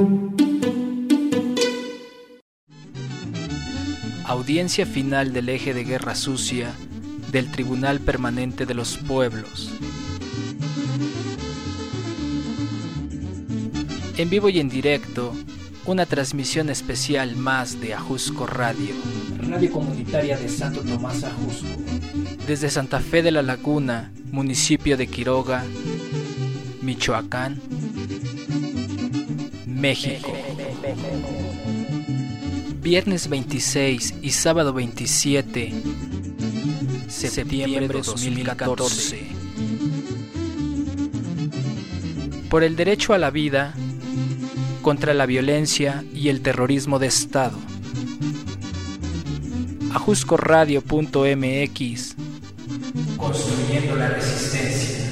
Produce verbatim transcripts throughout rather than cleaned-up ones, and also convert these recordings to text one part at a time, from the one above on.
Audiencia final del eje de guerra sucia del Tribunal Permanente de los Pueblos. En vivo y en directo, una transmisión especial más de Ajusco Radio, radio comunitaria de Santo Tomás Ajusco, desde Santa Fe de la Laguna, municipio de Quiroga, Michoacán, México. Viernes veintiséis y sábado veintisiete septiembre de dos mil catorce. Por el derecho a la vida, contra la violencia y el terrorismo de Estado. Ajusco Radio punto M X, construyendo la resistencia.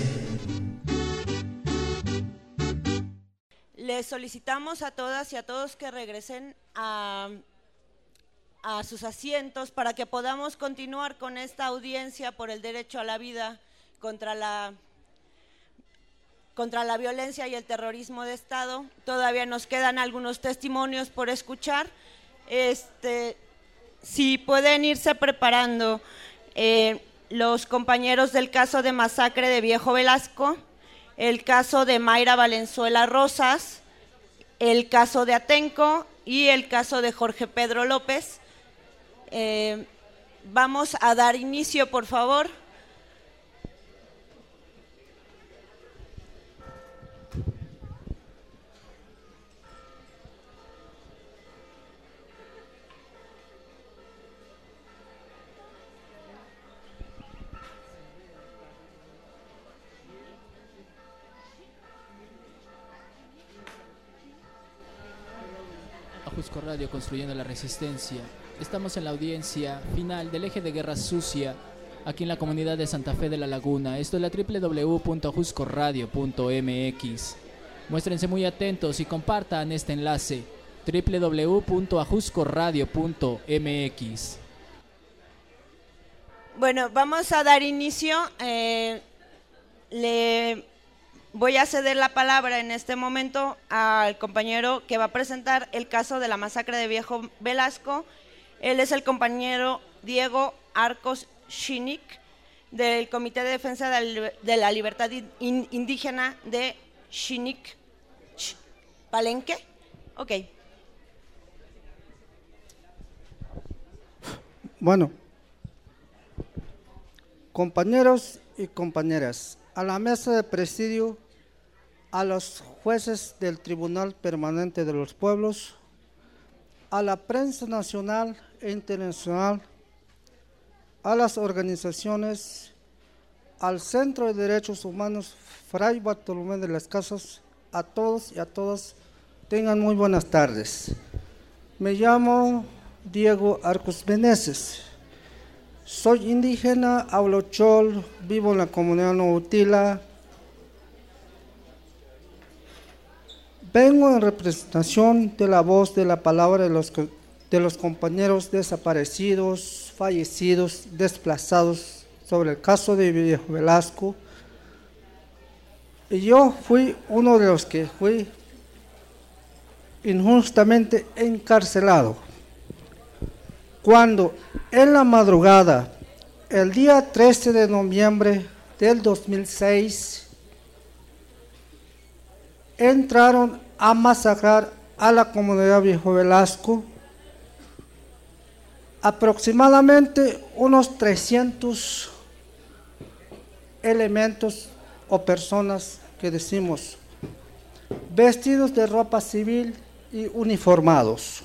Les solicitamos a todas y a todos que regresen a, a sus asientos para que podamos continuar con esta audiencia por el derecho a la vida contra la, contra la violencia y el terrorismo de Estado. Todavía nos quedan algunos testimonios por escuchar. Este, si pueden irse preparando eh, los compañeros del caso de masacre de Viejo Velasco, el caso de Mayra Valenzuela Rosas, el caso de Atenco y el caso de Jorge Pedro López. Eh, vamos a dar inicio, por favor. Ajusco Radio, construyendo la resistencia. Estamos en la audiencia final del eje de guerra sucia aquí en la comunidad de Santa Fe de la Laguna. Esto es la doble u doble u doble u punto ajusco radio punto M X. Muéstrense muy atentos y compartan este enlace, doble u doble u doble u punto ajusco radio punto M X. Bueno, vamos a dar inicio. Eh, le voy a ceder la palabra en este momento al compañero que va a presentar el caso de la masacre de Viejo Velasco. Él es el compañero Diego Arcos Shinic, del Comité de Defensa de la Libertad Indígena de Shinic Palenque. Ok. Bueno, compañeros y compañeras, a la mesa de presidio, a los jueces del Tribunal Permanente de los Pueblos, a la prensa nacional e internacional, a las organizaciones, al Centro de Derechos Humanos Fray Bartolomé de las Casas, a todos y a todas, tengan muy buenas tardes. Me llamo Diego Arcos Meneses, soy indígena, hablo chol, vivo en la comunidad Noutila. Vengo en representación de la voz de la palabra de los, de los compañeros desaparecidos, fallecidos, desplazados sobre el caso de Viejo Velasco. Y yo fui uno de los que fui injustamente encarcelado. Cuando en la madrugada, el día trece de noviembre del dos mil seis, entraron a masacrar a la comunidad Viejo Velasco, aproximadamente unos trescientos elementos o personas que decimos, vestidos de ropa civil y uniformados.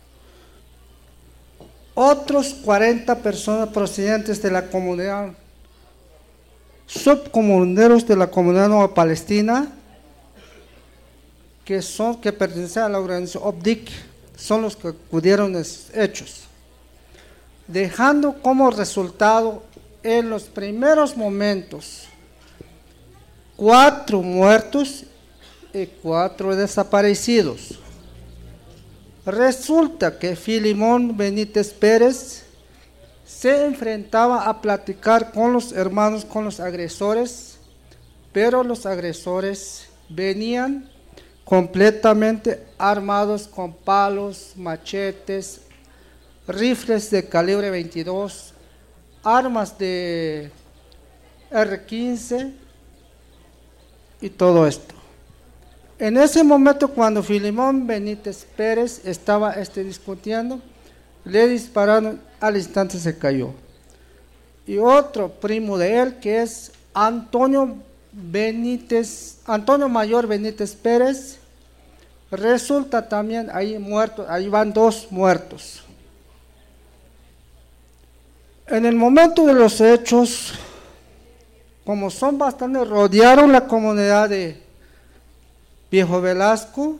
Otros cuarenta personas procedentes de la comunidad, subcomuneros de la comunidad Nueva Palestina, que son que pertenecen a la organización O B D I C, son los que acudieron a estos hechos, dejando como resultado en los primeros momentos cuatro muertos y cuatro desaparecidos. Resulta que Filimón Benítez Pérez se enfrentaba a platicar con los hermanos, con los agresores, pero los agresores venían completamente armados con palos, machetes, rifles de calibre veintidós, armas de erre quince y todo esto. En ese momento, cuando Filimón Benítez Pérez estaba este, discutiendo, le dispararon, al instante se cayó. Y otro primo de él, que es Antonio Benítez, Antonio Mayor Benítez Pérez, resulta también ahí muerto, ahí van dos muertos. En el momento de los hechos, como son bastante, rodearon la comunidad de Viejo Velasco,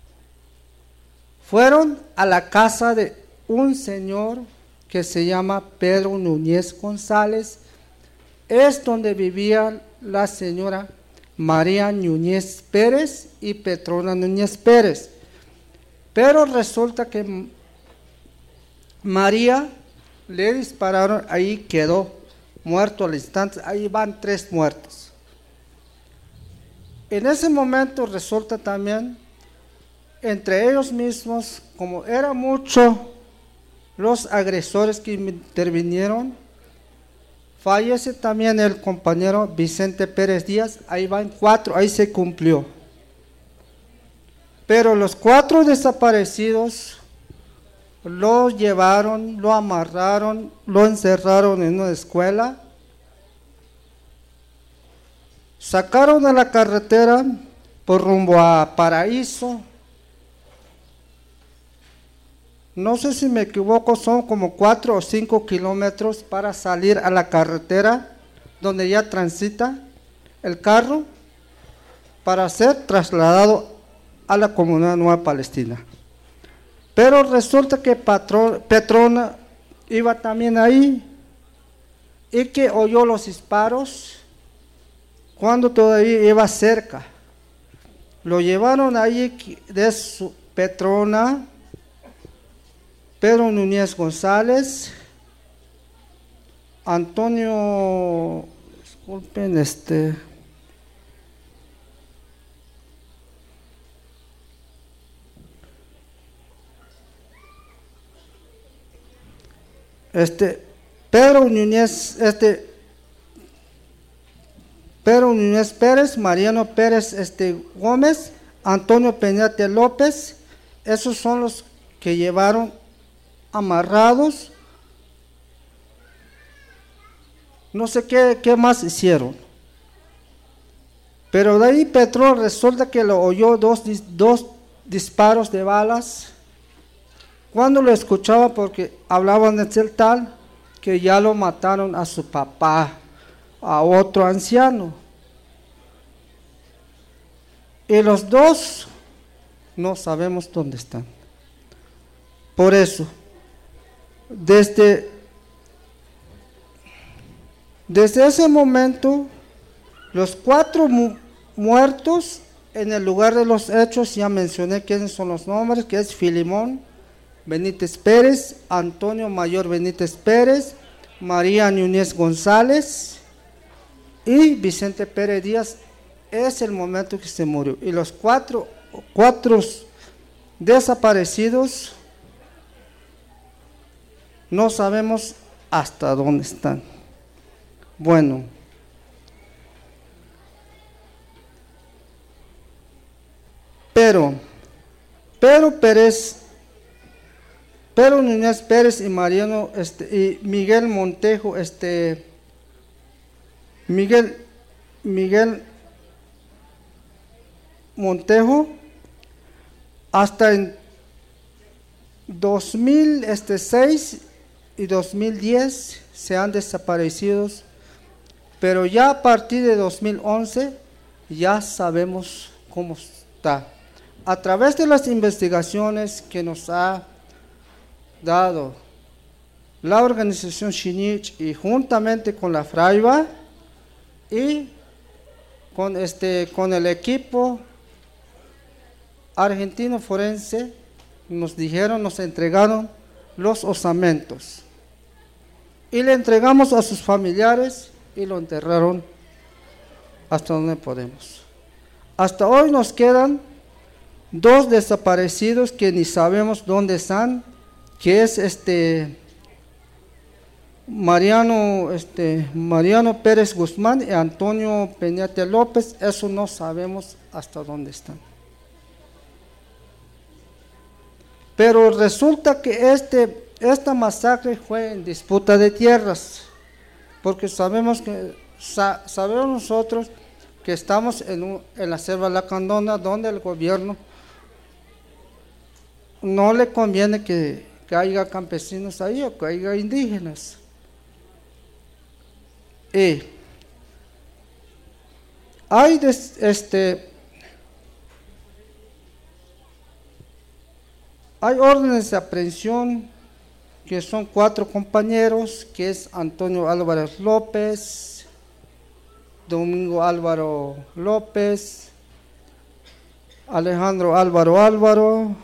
fueron a la casa de un señor que se llama Pedro Núñez González, es donde vivía la señora María Núñez Pérez y Petrona Núñez Pérez. Pero resulta que María le dispararon, ahí quedó muerto al instante, ahí van tres muertos. En ese momento resulta también, entre ellos mismos, como era mucho los agresores que intervinieron, fallece también el compañero Vicente Pérez Díaz, ahí van cuatro, ahí se cumplió. Pero los cuatro desaparecidos lo llevaron, lo amarraron, lo encerraron en una escuela, sacaron a la carretera por rumbo a Paraíso. No sé si me equivoco, son como cuatro o cinco kilómetros para salir a la carretera donde ya transita el carro para ser trasladado a la Comunidad Nueva Palestina. Pero resulta que Patro, Petrona iba también ahí y que oyó los disparos cuando todavía iba cerca. Lo llevaron ahí de su Petrona, Pedro Núñez González, Antonio, disculpen, este, este, Pedro Núñez, este, Pedro Núñez Pérez, Mariano Pérez este, Gómez, Antonio Peñate López, esos son los que llevaron amarrados, no sé qué, qué más hicieron, pero de ahí Petro resulta que lo oyó dos, dos disparos de balas, cuando lo escuchaba porque hablaban de el tal, que ya lo mataron a su papá, a otro anciano, y los dos no sabemos dónde están. Por eso, Desde, desde ese momento, los cuatro mu muertos en el lugar de los hechos, ya mencioné quiénes son los nombres, que es Filimón Benítez Pérez, Antonio Mayor Benítez Pérez, María Núñez González y Vicente Pérez Díaz, es el momento que se murió. Y los cuatro, cuatro desaparecidos, no sabemos hasta dónde están. Bueno, pero Pedro Pérez, Pedro Núñez Pérez y Mariano este, y Miguel Montejo, este, Miguel, Miguel Montejo, hasta en dos mil seis y dos mil diez se han desaparecido, pero ya a partir de dos mil once ya sabemos cómo está. A través de las investigaciones que nos ha dado la organización Shinich y juntamente con la Fraiba y con, este, con el equipo argentino forense, nos dijeron, nos entregaron los osamentos y le entregamos a sus familiares y lo enterraron hasta donde podemos. Hasta hoy nos quedan dos desaparecidos que ni sabemos dónde están, que es este Mariano, este, Mariano Pérez Guzmán y Antonio Peñate López. Eso no sabemos hasta dónde están. Pero resulta que este, esta masacre fue en disputa de tierras, porque sabemos que sa, sabemos nosotros que estamos en, un, en la selva lacandona, donde el gobierno no le conviene que, que haya campesinos ahí o que haya indígenas. Y hay des, este hay órdenes de aprehensión que son cuatro compañeros, que es Antonio Álvarez López, Domingo Álvaro López, Alejandro Álvaro Álvaro,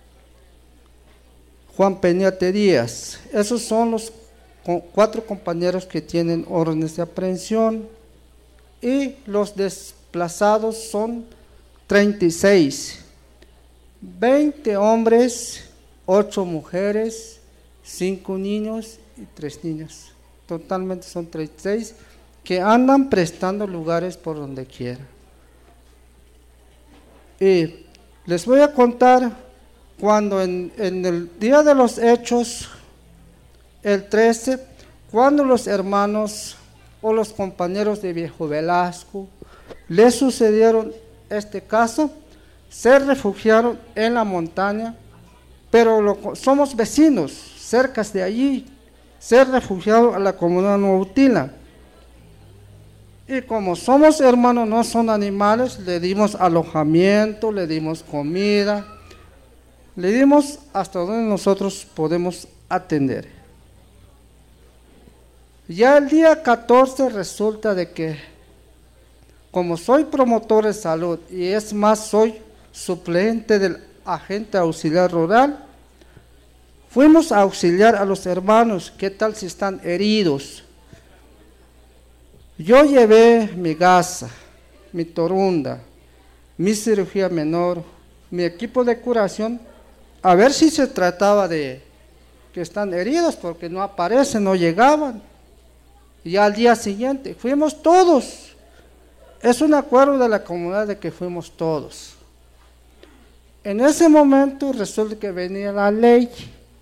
Juan Peñate Díaz. Esos son los cuatro compañeros que tienen órdenes de aprehensión, y los desplazados son treinta y seis, veinte hombres, ocho mujeres, cinco niños y tres niñas. Totalmente son treinta y seis que andan prestando lugares por donde quiera. Y les voy a contar cuando en, en el día de los hechos, el trece, cuando los hermanos o los compañeros de Viejo Velasco les sucedieron este caso, se refugiaron en la montaña, pero lo, somos vecinos, cerca de allí, se refugiaron a la comunidad Nuautila. Y como somos hermanos, no son animales, le dimos alojamiento, le dimos comida, le dimos hasta donde nosotros podemos atender. Ya el día catorce resulta de que, como soy promotor de salud y es más, soy suplente del agente auxiliar rural, fuimos a auxiliar a los hermanos. ¿Qué tal si están heridos? Yo llevé mi gasa, mi torunda, mi cirugía menor, mi equipo de curación, a ver si se trataba de que están heridos, porque no aparecen, no llegaban. Y al día siguiente fuimos todos. Es un acuerdo de la comunidad de que fuimos todos. En ese momento resulta que venía la ley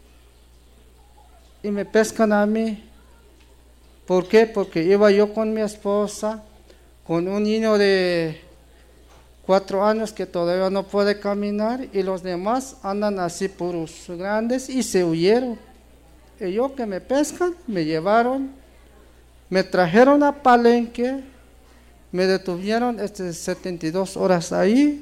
y me pescan a mí. ¿Por qué? Porque iba yo con mi esposa, con un niño de cuatro años que todavía no puede caminar, y los demás andan así puros grandes y se huyeron. Y yo que me pescan, me llevaron, me trajeron a Palenque, me detuvieron este, setenta y dos horas ahí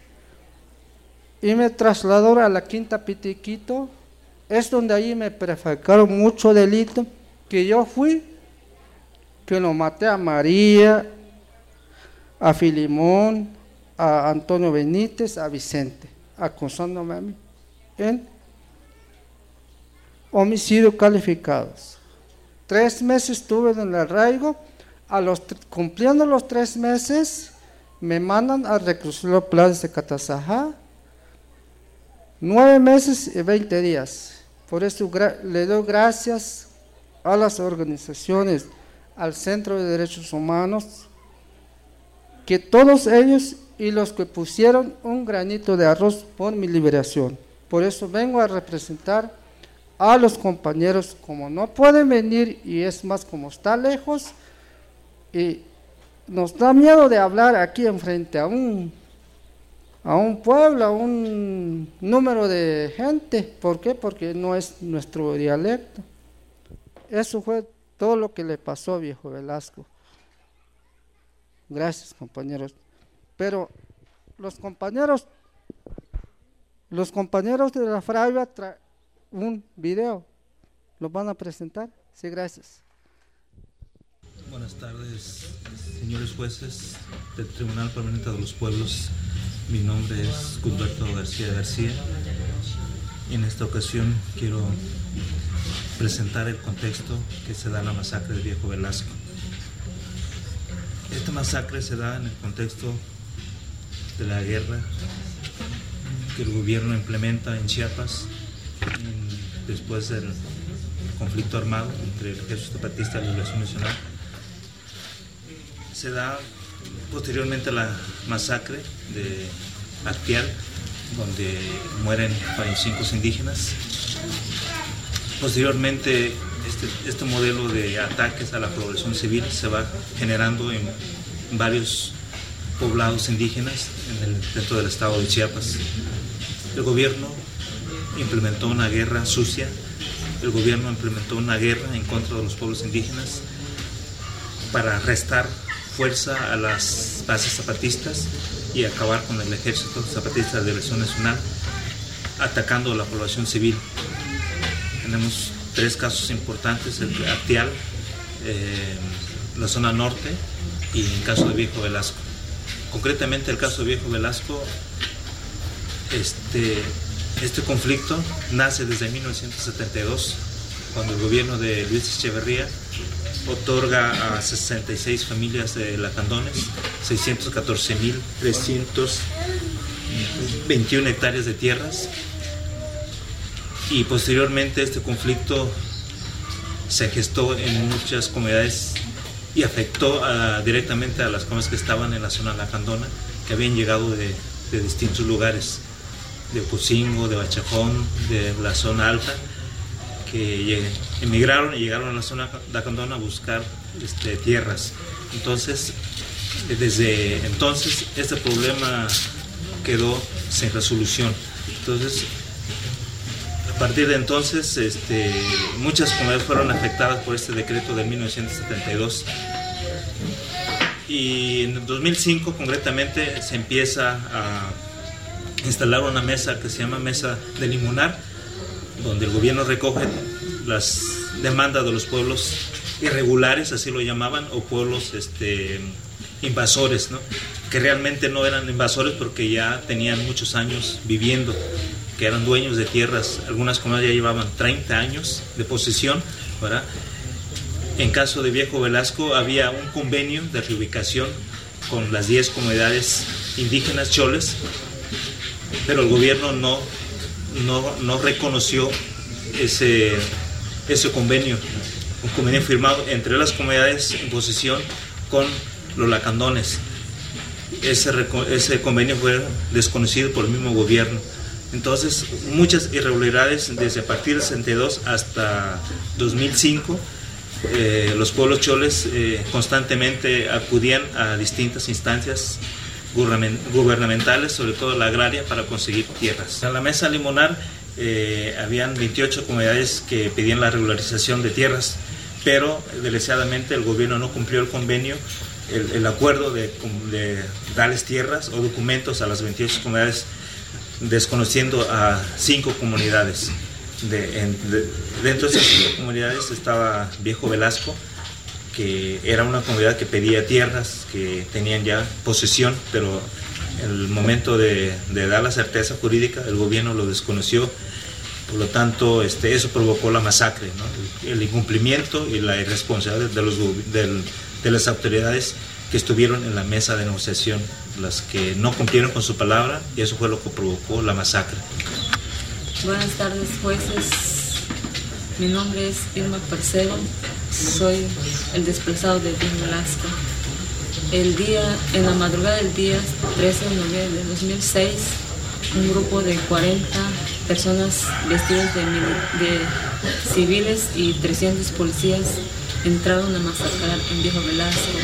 y me trasladaron a la Quinta Pitiquito. Es donde ahí me prefabricaron mucho delito, que yo fui, que lo maté a María, a Filimón, a Antonio Benítez, a Vicente, acusándome a mí en homicidio calificados. Tres meses estuve en el arraigo. A los, cumpliendo los tres meses, me mandan a reclusorio Planes de Catazajá, nueve meses y veinte días. Por eso le doy gracias a las organizaciones, al Centro de Derechos Humanos, que todos ellos y los que pusieron un granito de arroz por mi liberación. Por eso vengo a representar a los compañeros, como no pueden venir, y es más, como está lejos, y nos da miedo de hablar aquí enfrente a un, a un pueblo, a un número de gente. ¿Por qué? Porque no es nuestro dialecto. Eso fue todo lo que le pasó a Viejo Velasco. Gracias, compañeros. Pero los compañeros, los compañeros de la Fraiva traen un video. ¿Lo van a presentar? Sí, gracias. Buenas tardes, señores jueces del Tribunal Permanente de los Pueblos. Mi nombre es Gilberto García García y en esta ocasión quiero presentar el contexto que se da en la masacre de Viejo Velasco. Esta masacre se da en el contexto de la guerra que el gobierno implementa en Chiapas en, después del conflicto armado entre el Ejército Zapatista y la Liberación Nacional. Se da posteriormente la masacre de Acteal, donde mueren cuarenta y cinco indígenas. Posteriormente, este, este modelo de ataques a la población civil se va generando en varios poblados indígenas en el, dentro del estado de Chiapas. El gobierno implementó una guerra sucia, el gobierno implementó una guerra en contra de los pueblos indígenas para restar fuerza a las bases zapatistas y acabar con el Ejército Zapatista de Liberación Nacional, atacando a la población civil. Tenemos tres casos importantes: el de Acteal, eh, la zona norte, y el caso de Viejo Velasco. Concretamente, el caso de Viejo Velasco, este, este conflicto nace desde mil novecientos setenta y dos, cuando el gobierno de Luis Echeverría otorga a sesenta y seis familias de lacandones seiscientos catorce mil trescientos veintiuna hectáreas de tierras, y posteriormente este conflicto se gestó en muchas comunidades y afectó a, directamente a las comunidades que estaban en la zona lacandona, que habían llegado de, de distintos lugares, de Ocosingo, de Bachajón, de la zona alta, que emigraron y llegaron a la zona lacandona a buscar este, tierras. Entonces, desde entonces, este problema quedó sin resolución. Entonces, a partir de entonces, este, muchas comunidades fueron afectadas por este decreto de mil novecientos setenta y dos. Y en dos mil cinco, concretamente, se empieza a instalar una mesa que se llama Mesa de Limonar, donde el gobierno recoge las demandas de los pueblos irregulares, así lo llamaban, o pueblos este, invasores, ¿no? Que realmente no eran invasores porque ya tenían muchos años viviendo, que eran dueños de tierras. Algunas comunidades ya llevaban treinta años de posesión, ¿verdad? En caso de Viejo Velasco había un convenio de reubicación con las diez comunidades indígenas choles, pero el gobierno no, no, no reconoció ese, ese convenio, un convenio firmado entre las comunidades en posesión con los lacandones. Ese, ese convenio fue desconocido por el mismo gobierno. Entonces, muchas irregularidades desde a partir del sesenta y dos hasta dos mil cinco. Eh, los pueblos choles eh, constantemente acudían a distintas instancias gubernamentales, sobre todo la agraria, para conseguir tierras. En la Mesa Limonar eh, habían veintiocho comunidades que pedían la regularización de tierras, pero desgraciadamente el gobierno no cumplió el convenio, el, el acuerdo de, de darles tierras o documentos a las veintiocho comunidades, desconociendo a cinco comunidades. De, en, de, dentro de esas cinco comunidades estaba Viejo Velasco, que era una comunidad que pedía tierras, que tenían ya posesión, pero en el momento de, de dar la certeza jurídica, el gobierno lo desconoció. Por lo tanto, este, eso provocó la masacre, ¿no? El incumplimiento y la irresponsabilidad de, los, de, de las autoridades que estuvieron en la mesa de negociación, las que no cumplieron con su palabra, y eso fue lo que provocó la masacre. Buenas tardes, jueces. Mi nombre es Irma Parcero, soy el desplazado de Viejo Velasco. El día, en la madrugada del día trece de noviembre de dos mil seis, un grupo de cuarenta personas vestidas de, de civiles y trescientos policías entraron a masacrar en Viejo Velasco,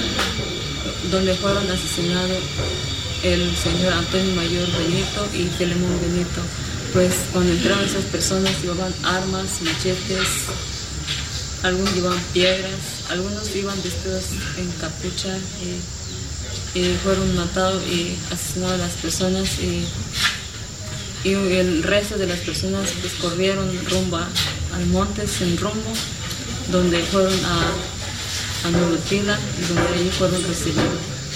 donde fueron asesinados el señor Antonio Mayor Benito y Filemón Benito. Pues cuando entraron esas personas llevaban armas, machetes, algunos llevaban piedras, algunos iban vestidos en capucha y, y fueron matados y asesinados las personas, y, y el resto de las personas pues corrieron rumbo a, al monte sin rumbo, donde fueron a, a Nolutila y donde allí fueron recibidos.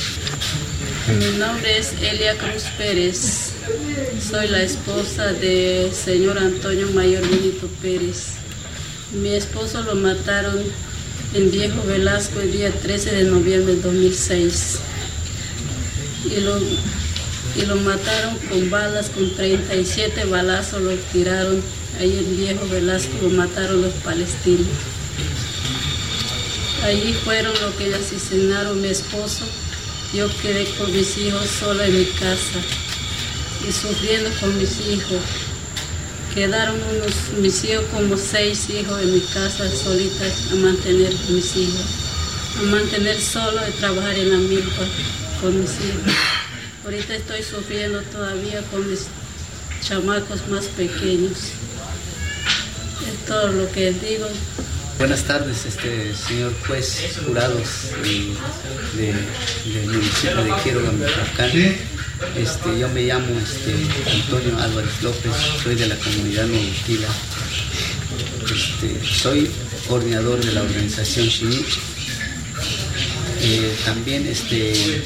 Mi nombre es Elia Cruz Pérez, soy la esposa del señor Antonio Mayor Benito Pérez. Mi esposo lo mataron en Viejo Velasco el día trece de noviembre de dos mil seis. Y lo, y lo mataron con balas, con treinta y siete balazos lo tiraron ahí en Viejo Velasco, lo mataron los palestinos. Allí fueron los que asesinaron a mi esposo. Yo quedé con mis hijos sola en mi casa y sufriendo con mis hijos. Quedaron unos, mis hijos como seis hijos en mi casa solita a mantener mis hijos, a mantener solo y trabajar en la milpa con mis hijos. Ahorita estoy sufriendo todavía con mis chamacos más pequeños. Es todo lo que digo. Buenas tardes, este señor juez, jurados de, de, del municipio de Quiroga, Michoacán. Este, yo me llamo este, Antonio Álvarez López, soy de la comunidad Noguitila. Este, soy coordinador de la organización Xinich. Eh, también este,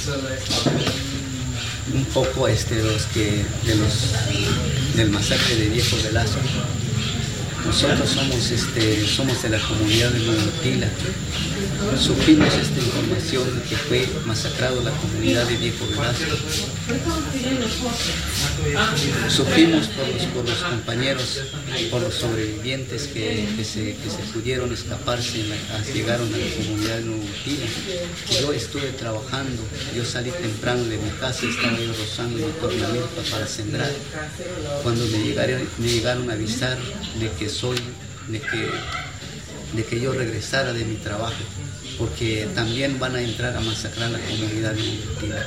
un poco este, los que, de los, del masacre de Viejo Velasco. Nosotros somos, este, somos de la comunidad de Noguitila. Supimos esta información de que fue masacrado la comunidad de Viejo Velasco. Supimos por los, por los compañeros, por los sobrevivientes que, que, se, que se pudieron escaparse, en la, llegaron a la comunidad de Noguitila. Yo estuve trabajando, yo salí temprano de mi casa, estaba yo rozando mi tornamilpa para sembrar. Cuando me llegaron, me llegaron a avisar de que soy, de que, de que yo regresara de mi trabajo, porque también van a entrar a masacrar la comunidad de Noguitila.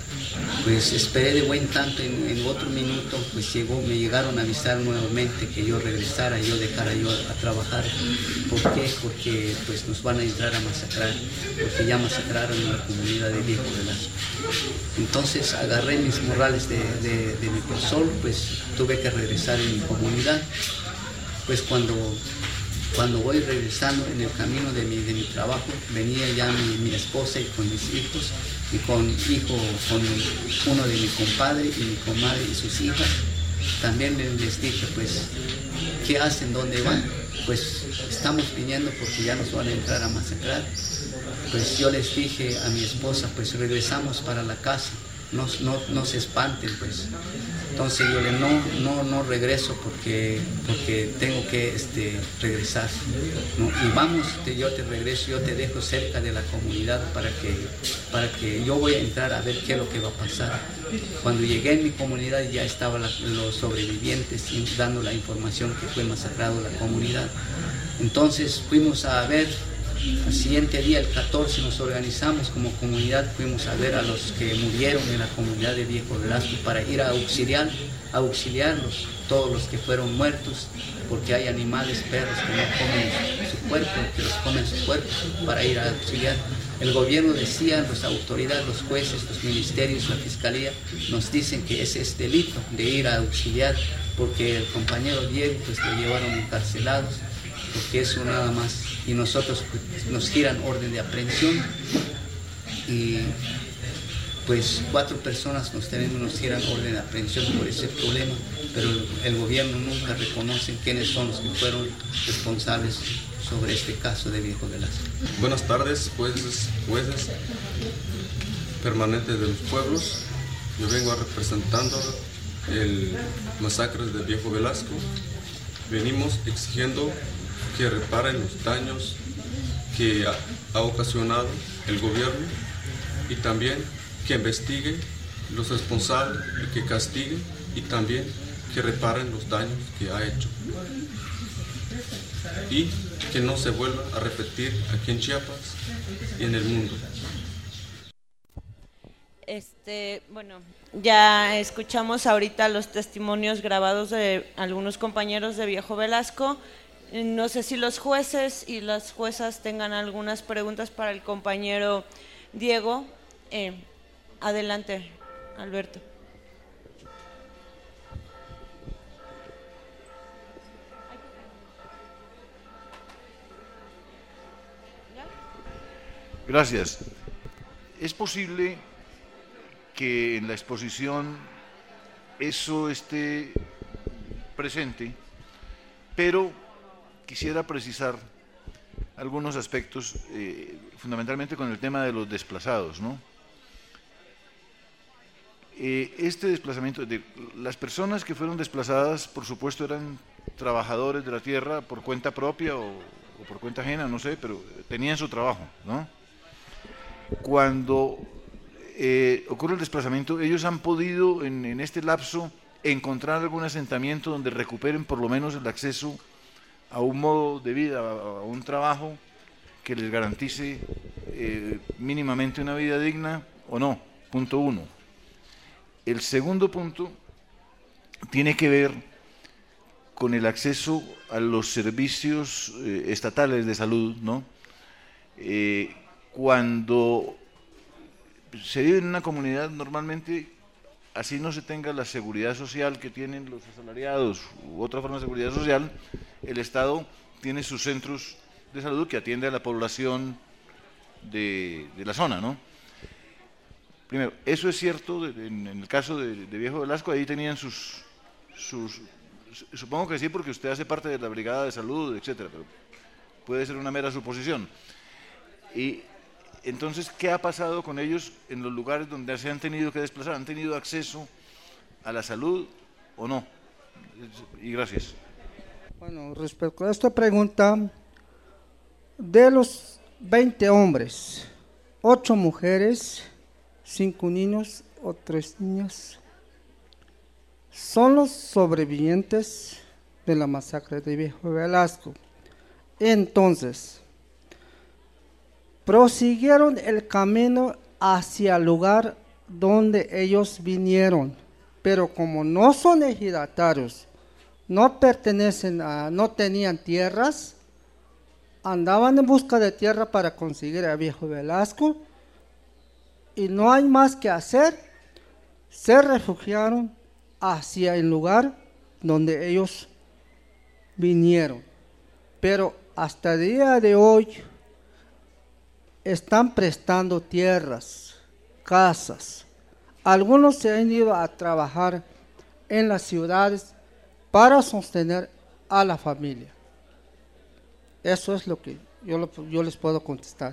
Pues esperé de buen tanto, en, en otro minuto pues llegó, me llegaron a avisar nuevamente que yo regresara, yo dejara yo a, a trabajar. ¿Por qué? Porque pues nos van a entrar a masacrar, porque ya masacraron a la comunidad de Viejo Velasco. Entonces agarré mis morrales de, de, de mi pozol, pues tuve que regresar en mi comunidad. Pues cuando, cuando voy regresando en el camino de mi, de mi trabajo, venía ya mi, mi esposa y con mis hijos, y con hijo, con uno de mi compadre y mi comadre y sus hijas. También les dije, pues, ¿qué hacen? ¿Dónde van? Pues estamos viniendo porque ya nos van a entrar a masacrar. Pues yo les dije a mi esposa, pues regresamos para la casa, no, no, no se espanten, pues. Entonces yo le no, no, no regreso porque, porque tengo que este, regresar, ¿no? Y vamos, te, yo te regreso, yo te dejo cerca de la comunidad para que, para que yo voy a entrar a ver qué es lo que va a pasar. Cuando llegué en mi comunidad ya estaban los sobrevivientes dando la información que fue masacrado la comunidad. Entonces fuimos a ver. Al siguiente día, el catorce, nos organizamos como comunidad, fuimos a ver a los que murieron en la comunidad de Viejo Velasco para ir a auxiliar, a auxiliarlos, todos los que fueron muertos, porque hay animales, perros que no comen su cuerpo, que los comen su cuerpo, para ir a auxiliar. El gobierno decía, las autoridades, los jueces, los ministerios, la fiscalía, nos dicen que ese es delito de ir a auxiliar, porque el compañero Diego pues lo llevaron encarcelados, porque eso nada más. Y nosotros pues, nos giran orden de aprehensión y pues cuatro personas nos tenemos, nos giran orden de aprehensión por ese problema, pero el, el gobierno nunca reconoce quiénes son los que fueron responsables sobre este caso de Viejo Velasco. Buenas tardes, jueces, jueces permanentes de los pueblos. Yo vengo representando el masacre de Viejo Velasco. Venimos exigiendo que reparen los daños que ha, ha ocasionado el gobierno y también que investiguen los responsables, que castiguen y también que reparen los daños que ha hecho y que no se vuelva a repetir aquí en Chiapas y en el mundo. Este, bueno, ya escuchamos ahorita los testimonios grabados de algunos compañeros de Viejo Velasco. No sé si los jueces y las juezas tengan algunas preguntas para el compañero Diego. Eh, adelante, Alberto. Gracias. ¿Es posible que en la exposición eso esté presente, pero quisiera precisar algunos aspectos, eh, fundamentalmente con el tema de los desplazados, ¿no? eh, este desplazamiento, de, las personas que fueron desplazadas, por supuesto, eran trabajadores de la tierra por cuenta propia o, o por cuenta ajena, no sé, pero tenían su trabajo, ¿no? Cuando eh, ocurre el desplazamiento, ellos han podido en, en este lapso encontrar algún asentamiento donde recuperen por lo menos el acceso a un modo de vida, a un trabajo que les garantice eh, mínimamente una vida digna o no, punto uno. El segundo punto tiene que ver con el acceso a los servicios eh, estatales de salud, ¿no? Eh, cuando se vive en una comunidad normalmente, así no se tenga la seguridad social que tienen los asalariados u otra forma de seguridad social, el Estado tiene sus centros de salud que atiende a la población de, de la zona, ¿no? Primero, eso es cierto, en, en el caso de, de Viejo Velasco, ahí tenían sus, sus, supongo que sí, porque usted hace parte de la brigada de salud, etcétera, pero puede ser una mera suposición. Y entonces, ¿qué ha pasado con ellos en los lugares donde se han tenido que desplazar? ¿Han tenido acceso a la salud o no? Y gracias. Bueno, respecto a esta pregunta, de los veinte hombres, ocho mujeres, cinco niños o tres niñas, son los sobrevivientes de la masacre de Viejo Velasco. Entonces, prosiguieron el camino hacia el lugar donde ellos vinieron, pero como no son ejidatarios, no pertenecen a, no tenían tierras, andaban en busca de tierra para conseguir a Viejo Velasco y no hay más que hacer, se refugiaron hacia el lugar donde ellos vinieron. Pero hasta el día de hoy están prestando tierras, casas. Algunos se han ido a trabajar en las ciudades para sostener a la familia. Eso es lo que yo, lo, yo les puedo contestar.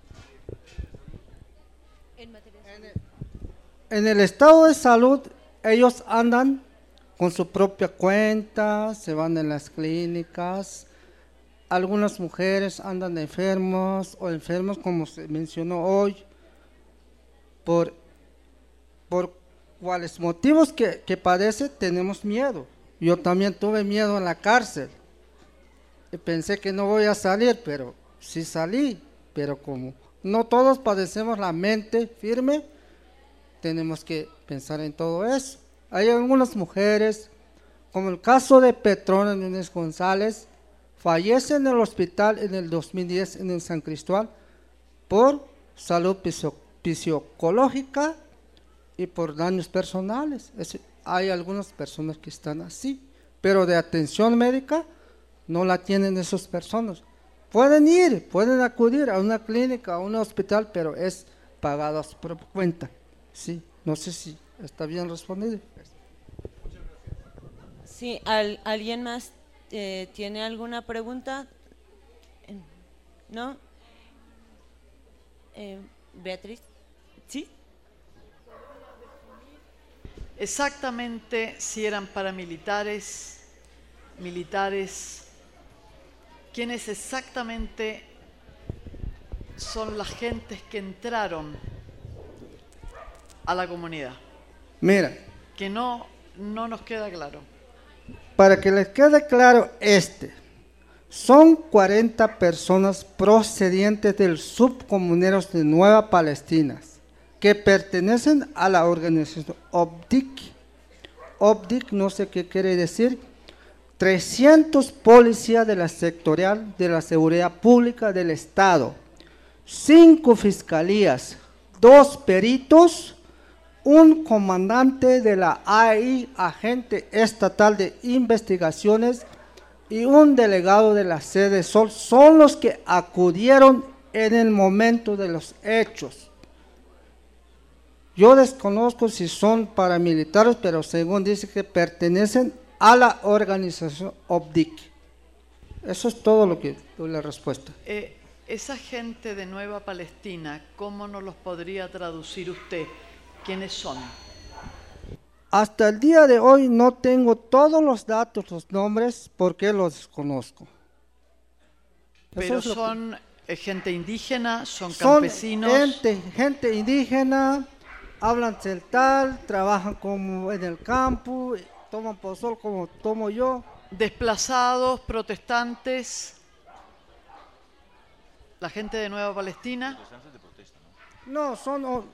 En el estado de salud, ellos andan con su propia cuenta, se van en las clínicas. Algunas mujeres andan enfermos o enfermos, como se mencionó hoy, por, por cuáles motivos que, que padece, tenemos miedo. Yo también tuve miedo en la cárcel. Y pensé que no voy a salir, pero sí salí. Pero como no todos padecemos la mente firme, tenemos que pensar en todo eso. Hay algunas mujeres, como el caso de Petrona Núñez González, fallece en el hospital en el dos mil diez en el San Cristóbal por salud psicológica y por daños personales. Es, hay algunas personas que están así, pero de atención médica no la tienen esas personas. Pueden ir, pueden acudir a una clínica, a un hospital, pero es pagado a su propia cuenta. Sí, no sé si está bien respondido. Sí, ¿al, ¿alguien más eh, tiene alguna pregunta? ¿No? Eh, Beatriz, ¿sí? Exactamente si eran paramilitares, militares, ¿quiénes exactamente son las gentes que entraron a la comunidad? Mira, que no, no nos queda claro. Para que les quede claro este, son cuarenta personas procedientes del subcomuneros de Nueva Palestina, que pertenecen a la organización O B D I C. O B D I C no sé qué quiere decir, trescientos policías de la sectorial de la seguridad pública del Estado, cinco fiscalías, dos peritos, un comandante de la A I, agente estatal de investigaciones, y un delegado de la sede Sol, son los que acudieron en el momento de los hechos. Yo desconozco si son paramilitares, pero según dice que pertenecen a la organización O B D I C. Eso es todo lo que doy la respuesta. Eh, esa gente de Nueva Palestina, ¿cómo nos los podría traducir usted? ¿Quiénes son? Hasta el día de hoy no tengo todos los datos, los nombres, porque los desconozco. Pero Eso es son eh, gente indígena, son Son campesinos. gente, gente indígena, hablan celtal, trabajan como en el campo, toman pozol como tomo yo. Desplazados, protestantes, la gente de Nueva Palestina. No, son o-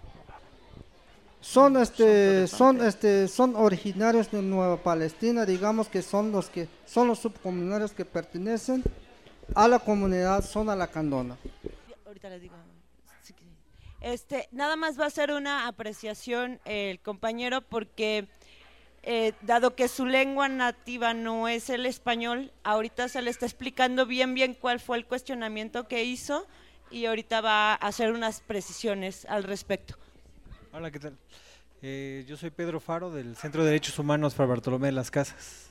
son este son este son originarios de Nueva Palestina, digamos que son los que son los subcomunarios que pertenecen a la comunidad zona lacandona. Ahorita les digo. Este, nada más va a ser una apreciación eh, el compañero porque eh, dado que su lengua nativa no es el español, ahorita se le está explicando bien bien cuál fue el cuestionamiento que hizo y ahorita va a hacer unas precisiones al respecto. Hola, ¿qué tal? Eh, yo soy Pedro Faro del Centro de Derechos Humanos Fray Bartolomé de las Casas.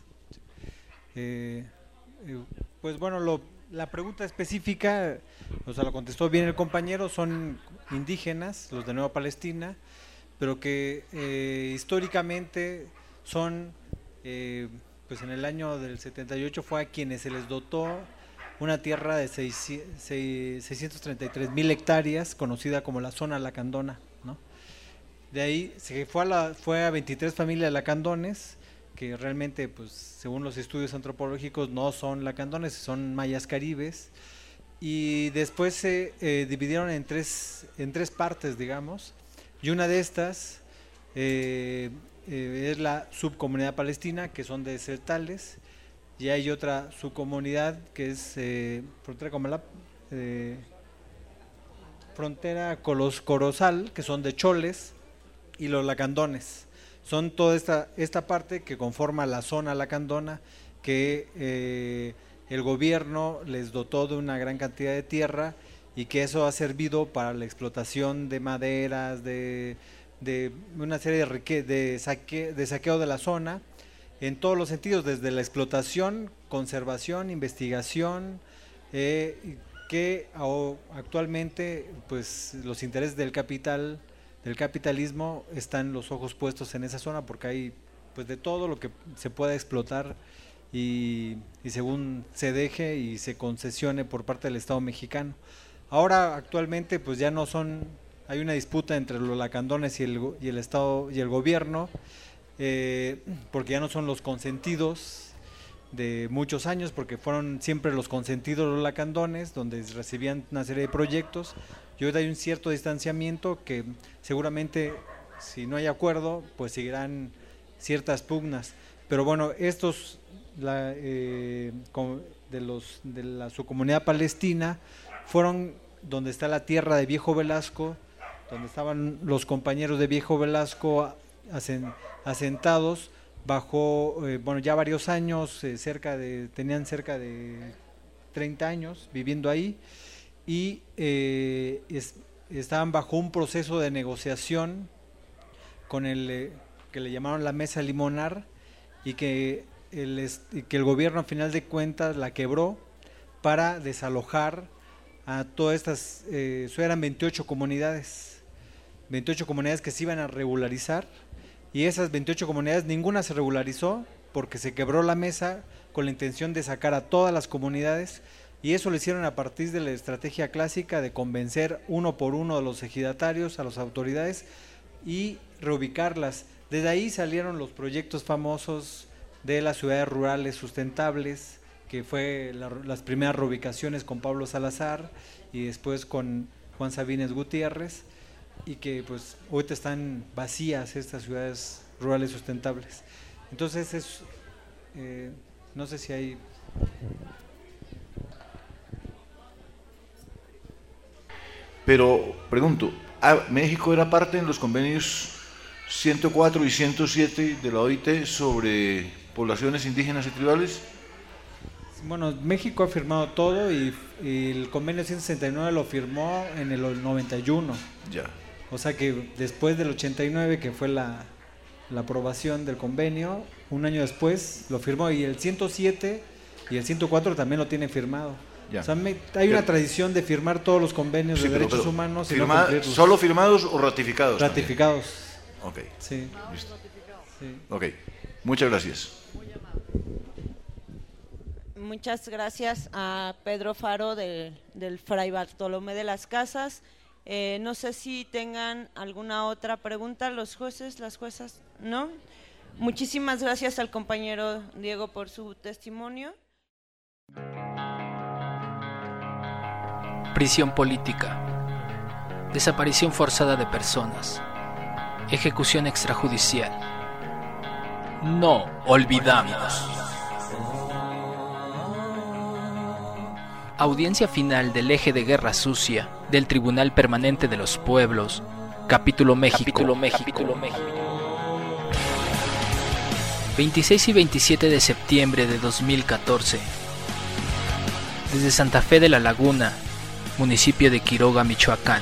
Eh, eh, pues bueno, lo, la pregunta específica, o sea, lo contestó bien el compañero, son indígenas, los de Nueva Palestina, pero que eh, históricamente son, eh, pues en el año del setenta y ocho fue a quienes se les dotó una tierra de seiscientos treinta y tres mil hectáreas, conocida como la zona lacandona, ¿no? De ahí se fue a, la, fue a veintitrés familias lacandones, que realmente, pues, según los estudios antropológicos, no son lacandones, son mayas caribes, y después se eh, dividieron en tres, en tres partes, digamos, y una de estas eh, eh, es la subcomunidad palestina, que son de celtales, y hay otra subcomunidad que es eh, frontera con la eh, frontera con los Corozal, que son de choles, y los lacandones. Son toda esta, esta parte que conforma la zona lacandona, que eh, el gobierno les dotó de una gran cantidad de tierra y que eso ha servido para la explotación de maderas, de, de una serie de, rique, de, saque, de saqueo de la zona, en todos los sentidos, desde la explotación, conservación, investigación, eh, que oh, actualmente pues los intereses del capital, del capitalismo, están los ojos puestos en esa zona porque hay pues de todo lo que se pueda explotar y, y según se deje y se concesione por parte del Estado mexicano. Ahora actualmente pues ya no son, hay una disputa entre los lacandones y el, y el Estado y el gobierno, eh, porque ya no son los consentidos de muchos años, porque fueron siempre los consentidos los lacandones, donde recibían una serie de proyectos, y hoy hay un cierto distanciamiento que seguramente, si no hay acuerdo, pues seguirán ciertas pugnas. Pero bueno, estos la, eh, de, los, de la subcomunidad palestina fueron donde está la tierra de Viejo Velasco, donde estaban los compañeros de Viejo Velasco asentados bajo, eh, bueno, ya varios años, eh, cerca de, tenían cerca de treinta años viviendo ahí, y eh, es, estaban bajo un proceso de negociación con el eh, que le llamaron la mesa limonar, y que el, y que el gobierno a final de cuentas la quebró para desalojar a todas estas, eh, eso eran veintiocho comunidades, veintiocho comunidades que se iban a regularizar, y esas veintiocho comunidades ninguna se regularizó porque se quebró la mesa con la intención de sacar a todas las comunidades, y eso lo hicieron a partir de la estrategia clásica de convencer uno por uno a los ejidatarios, a las autoridades, y reubicarlas. Desde ahí salieron los proyectos famosos de las ciudades rurales sustentables, que fue la, las primeras reubicaciones con Pablo Salazar y después con Juan Sabines Gutiérrez, y que pues ahorita están vacías estas ciudades rurales sustentables. Entonces es, eh, no sé si hay... Pero pregunto, ¿México era parte en los convenios ciento cuatro y ciento siete de la O I T sobre poblaciones indígenas y tribales? Bueno, México ha firmado todo, y, y el convenio ciento sesenta y nueve lo firmó en el noventa y uno. Ya. O sea que después del ochenta y nueve, que fue la, la aprobación del convenio, un año después lo firmó, y el ciento siete y el ciento cuatro también lo tienen firmado. Ya. O sea, me, hay una tradición de firmar todos los convenios sí, de pero, derechos pero, humanos. Firma, y no ¿Solo firmados o ratificados? Ratificados. También? Ok. Sí. Listo. Sí. Ok, muchas gracias. Muchas gracias a Pedro Faro de, del Fray Bartolomé de las Casas. Eh, no sé si tengan alguna otra pregunta los jueces, las juezas, ¿no? Muchísimas gracias al compañero Diego por su testimonio. Prisión política, desaparición forzada de personas, ejecución extrajudicial. No olvidamos. Audiencia final del eje de guerra sucia del Tribunal Permanente de los Pueblos, Capítulo México. Capítulo México. Capítulo México. veintiséis y veintisiete de septiembre de dos mil catorce. Desde Santa Fe de la Laguna, municipio de Quiroga, Michoacán.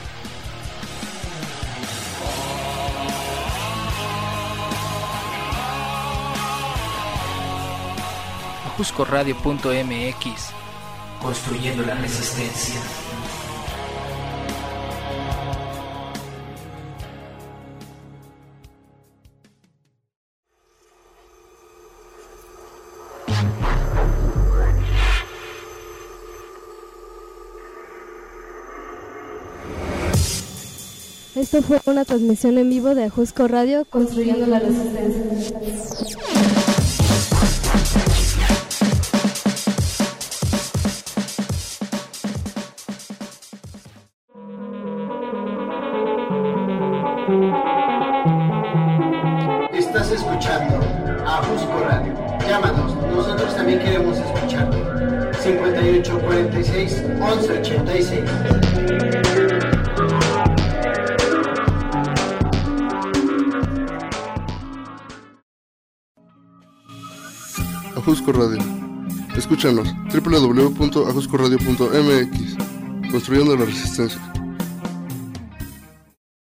Ajusco Radio punto M X, construyendo la resistencia. Esto fue una transmisión en vivo de Ajusco Radio, construyendo la resistencia. Estás escuchando Ajusco Radio. Llámanos, nosotros también queremos escucharte. cincuenta y ocho cuarenta y seis, once ochenta y seis. Ajusco Radio. Escúchanos, doble u doble u doble u punto ajusco radio punto m x, construyendo la resistencia.